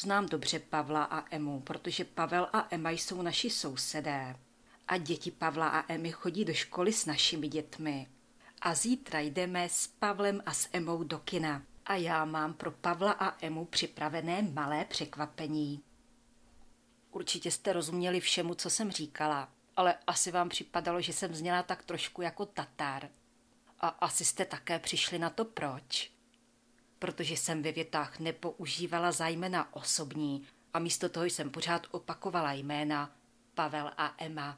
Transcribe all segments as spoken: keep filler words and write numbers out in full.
Znám dobře Pavla a Emu, protože Pavel a Ema jsou naši sousedé. A děti Pavla a Emy chodí do školy s našimi dětmi. A zítra jdeme s Pavlem a s Emou do kina. A já mám pro Pavla a Emu připravené malé překvapení. Určitě jste rozuměli všemu, co jsem říkala, ale asi vám připadalo, že jsem zněla tak trošku jako Tatar. A asi jste také přišli na to proč. Protože jsem ve větách nepoužívala zájmena osobní a místo toho jsem pořád opakovala jména Pavel a Ema.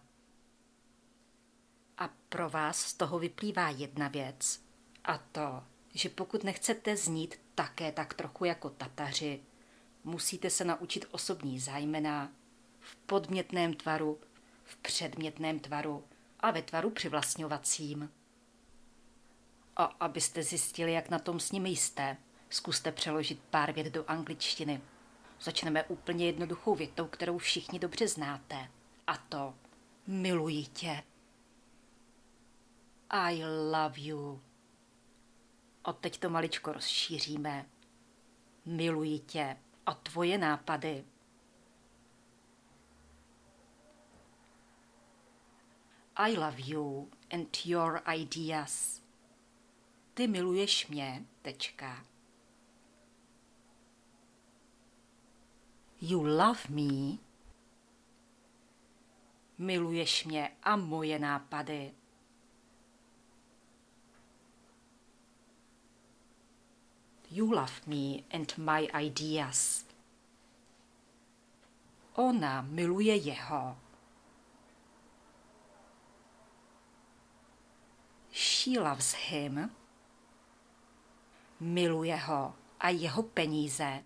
A pro vás z toho vyplývá jedna věc, a to, že pokud nechcete znít také tak trochu jako Tataři, musíte se naučit osobní zájmena v podmětném tvaru, v předmětném tvaru a ve tvaru přivlastňovacím. A abyste zjistili, jak na tom s nimi jste, zkuste přeložit pár vět do angličtiny. Začneme úplně jednoduchou větou, kterou všichni dobře znáte. A to miluji tě. I love you. A teď to maličko rozšíříme. Miluji tě a tvoje nápady. I love you and your ideas. Ty miluješ mě, tečka. You love me. Miluješ mě a moje nápady. You love me and my ideas. Ona miluje jeho. She loves him. Miluje ho a jeho peníze.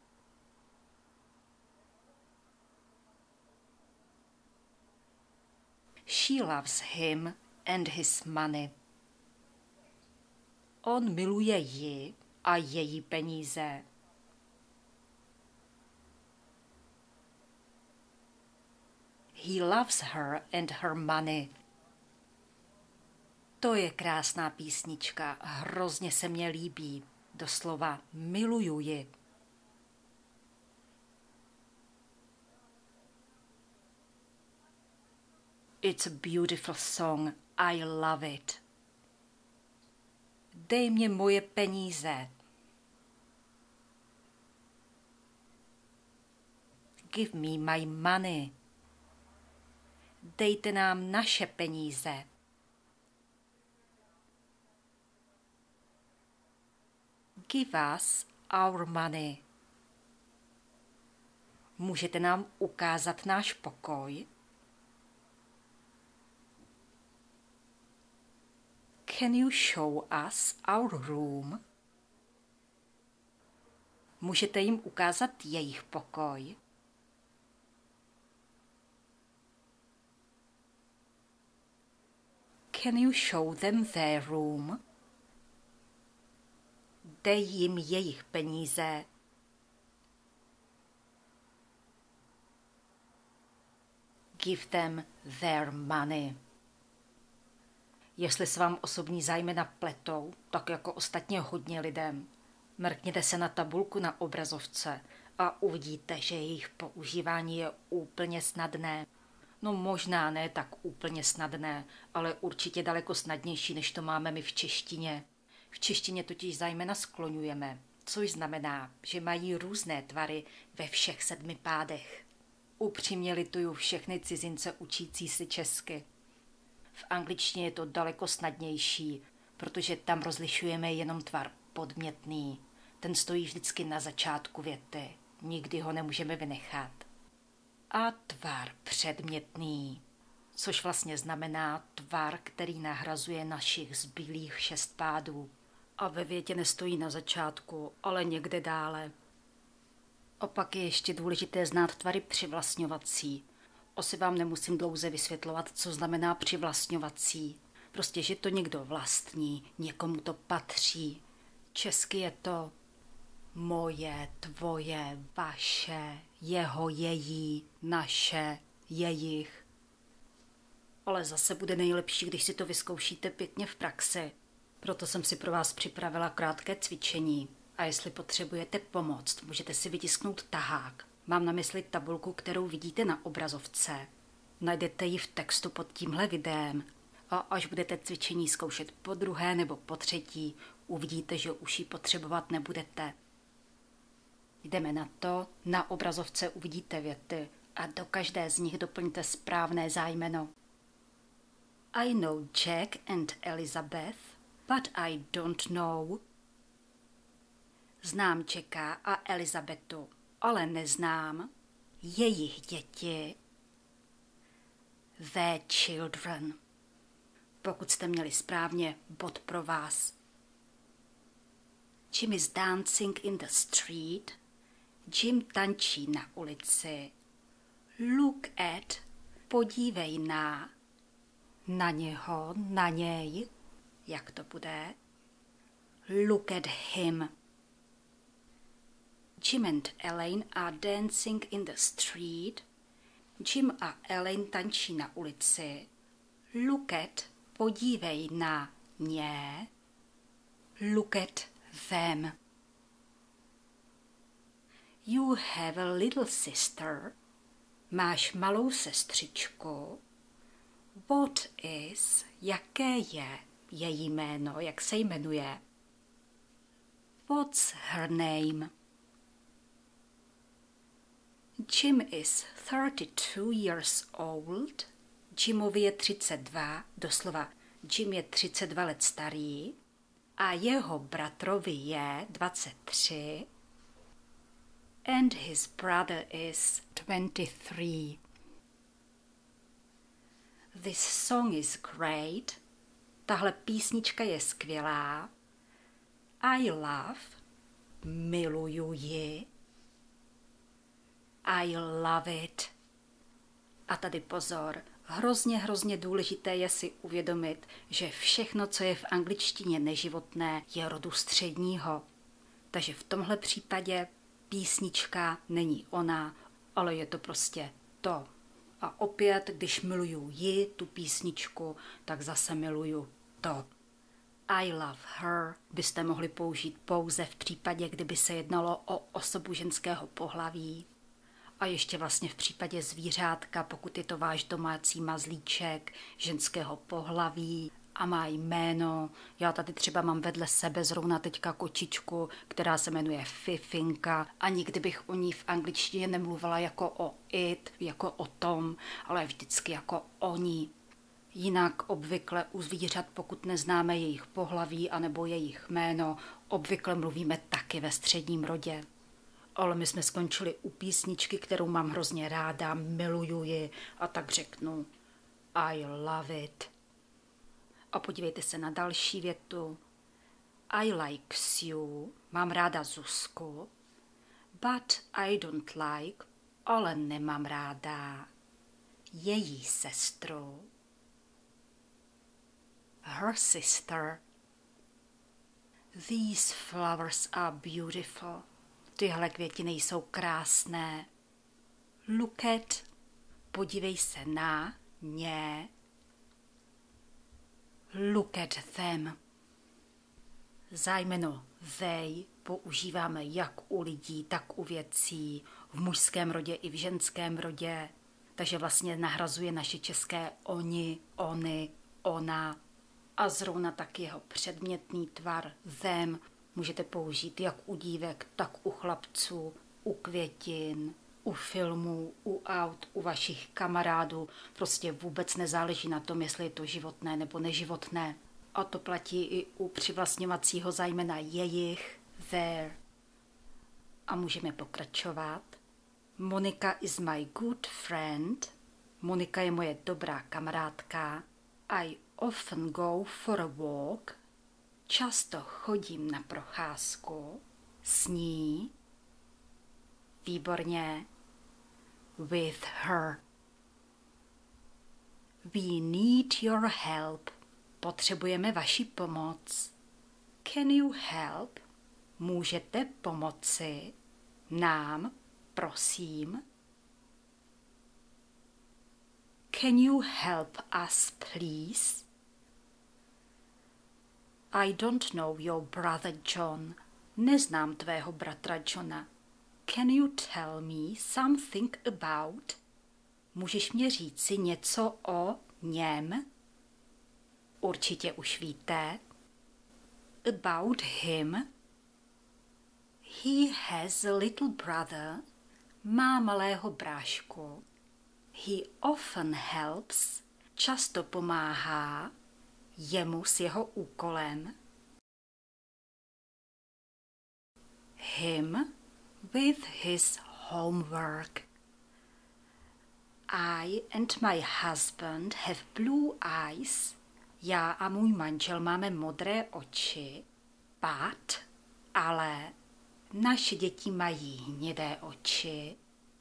She loves him and his money. On miluje ji a její peníze. He loves her and her money. To je krásná písnička, hrozně se mně líbí. Doslova miluju ji. It's a beautiful song, I love it. Dej mě moje peníze. Give me my money. Dejte nám naše peníze. Give us our money. Můžete nám ukázat náš pokoj? Can you show us our room? Můžete jim ukázat jejich pokoj? Can you show them their room? Dej jim jejich peníze. Give them their money. Jestli se vám osobní zájmena pletou, tak jako ostatně hodně lidem, mrkněte se na tabulku na obrazovce a uvidíte, že jejich používání je úplně snadné. No možná ne tak úplně snadné, ale určitě daleko snadnější, než to máme my v češtině. V češtině totiž zájmena skloňujeme, což znamená, že mají různé tvary ve všech sedmi pádech. Upřímně lituju všechny cizince učící si česky. V angličtině je to daleko snadnější, protože tam rozlišujeme jenom tvar podmětný. Ten stojí vždycky na začátku věty, nikdy ho nemůžeme vynechat. A tvar předmětný, což vlastně znamená tvar, který nahrazuje našich zbylých šest pádů. A ve větě nestojí na začátku, ale někde dále. Opak je ještě důležité znát tvary přivlastňovací. Asi vám nemusím dlouze vysvětlovat, co znamená přivlastňovací. Prostě, že to někdo vlastní, někomu to patří. Česky je to moje, tvoje, vaše, jeho, její, naše, jejich. Ale zase bude nejlepší, když si to vyzkoušíte pěkně v praxi. Proto jsem si pro vás připravila krátké cvičení. A jestli potřebujete pomoct, můžete si vytisknout tahák Mám na mysli tabulku, kterou vidíte na obrazovce. Najdete ji v textu pod tímhle videem. A až budete cvičení zkoušet po druhé nebo po třetí, uvidíte, že už ji potřebovat nebudete. Jdeme na to, na obrazovce uvidíte věty a do každé z nich doplňte správné zájmeno. I know Jack and Elizabeth, but I don't know. Znám Jacka a Elizabetu, ale neznám jejich děti. Their children. Pokud jste měli správně, bod pro vás. Jim is dancing in the street. Jim tančí na ulici. Look at, podívej na, na něho, na něj, jak to bude? Look at him. Jim and Elaine are dancing in the street. Jim a Elaine tančí na ulici. Look at, podívej na ně. Look at them. You have a little sister. Máš malou sestřičku. What is, jaké je její jméno, jak se jmenuje? What's her name? Jim is thirty-two years old. Jimovi je třicet dva, doslova Jim je třicet dva let starý a jeho bratrovi je dvacet tři. And his brother is twenty-three. This song is great. Tahle písnička je skvělá. I love, miluju ji. I love it. A tady pozor, hrozně, hrozně důležité je si uvědomit, že všechno, co je v angličtině neživotné, je rodu středního. Takže v tomhle případě písnička není ona, ale je to prostě to. A opět, když miluju ji, tu písničku, tak zase miluju to. I love her byste mohli použít pouze v případě, kdyby se jednalo o osobu ženského pohlaví. A ještě vlastně v případě zvířátka, pokud je to váš domácí mazlíček ženského pohlaví a má jméno. Já tady třeba mám vedle sebe zrovna teďka kočičku, která se jmenuje Fifinka a nikdy bych o ní v angličtině nemluvila jako o it, jako o tom, ale vždycky jako o ní. Jinak obvykle u zvířat, pokud neznáme jejich pohlaví anebo jejich jméno, obvykle mluvíme taky ve středním rodě. Ale my jsme skončili u písničky, kterou mám hrozně ráda, miluju ji a tak řeknu I love it. A podívejte se na další větu. I like you, mám ráda Zuzku, but I don't like, ale nemám ráda její sestru. Her sister. These flowers are beautiful. Tyhle květiny jsou krásné. Look at, podívej se na ně. Look at them. Zájmeno they používáme jak u lidí, tak u věcí, v mužském rodě i v ženském rodě, takže vlastně nahrazuje naše české oni, ony, ona a zrovna tak jeho předmětný tvar them můžete použít jak u dívek, tak u chlapců, u květin, u filmů, u aut, u vašich kamarádů. Prostě vůbec nezáleží na tom, jestli je to životné nebo neživotné. A to platí i u přivlastňovacího zájmena jejich, their. A můžeme pokračovat. Monika is my good friend. Monika je moje dobrá kamarádka. I often go for a walk. Často chodím na procházku s ní. Výborně. With her. We need your help. Potřebujeme vaši pomoc. Can you help? Můžete pomoci nám, prosím. Can you help us, please? I don't know your brother John. Neznám tvého bratra Johna. Can you tell me something about? Můžeš mě říci něco o něm? Určitě už víte. About him. He has a little brother. Má malého brášku. He often helps. Často pomáhá jemu s jeho úkolem. Him with his homework. I and my husband have blue eyes. Já a můj manžel máme modré oči. But, ale, naše děti mají hnědé oči.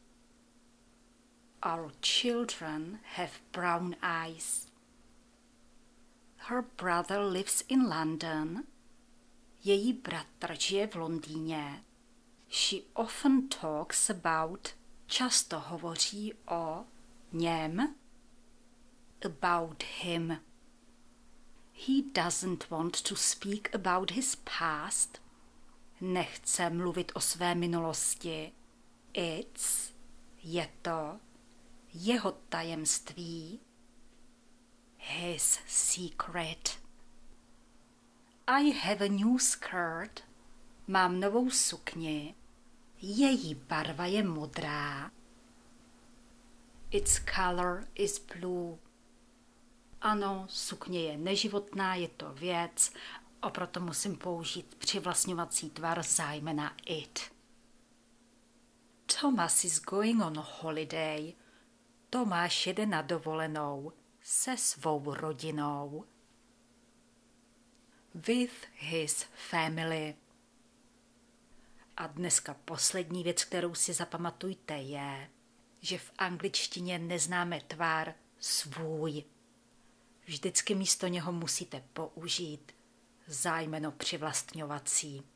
Our children have brown eyes. Her brother lives in London. Její bratr žije v Londýně. She often talks about, často hovoří o něm, about him. He doesn't want to speak about his past. Nechce mluvit o své minulosti. It's, je to, jeho tajemství. His secret. I have a new skirt. Mám novou sukni. Její barva je modrá. Its color is blue. Ano, sukně je neživotná, je to věc, a proto musím použít přivlastňovací tvar zájmena it. Thomas is going on holiday. Tomáš jede na dovolenou se svou rodinou. With his family. A dneska poslední věc, kterou si zapamatujte, je, že v angličtině neznáme tvar svůj. Vždycky místo něho musíte použít zájmeno přivlastňovací.